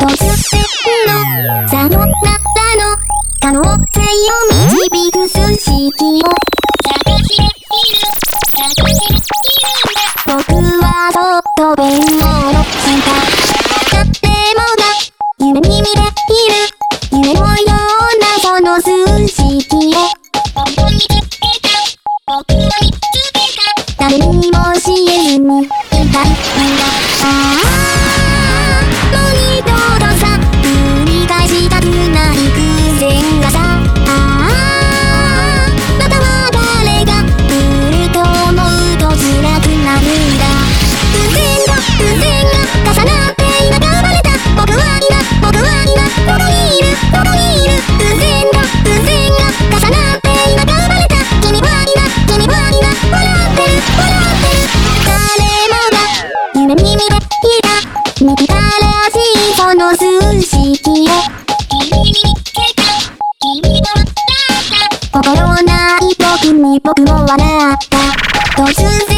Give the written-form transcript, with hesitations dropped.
突然のさよならの可能性を導く数式を探している僕はそっと弁をした誰もが夢に見ている夢のようなその数式を本当に見つけた僕は見つけた誰にも教えずにいたいんだもう二度とさ繰り返したくない偶然がさまたは誰が来ると思うと辛くなるんだ偶然が重なって今がバレた僕は今ここにいる偶然が重なって今がバレた君は今笑ってる誰もが夢に見ていた見つからしいその数式を君に見つけた君と笑った心ない僕に僕も笑った突然